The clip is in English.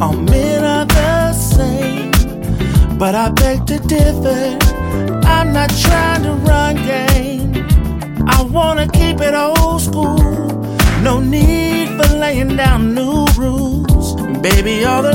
All men are the same, but I beg to differ. I'm not trying to run game. I wanna keep it old school. No need for laying down new rules. Baby, all the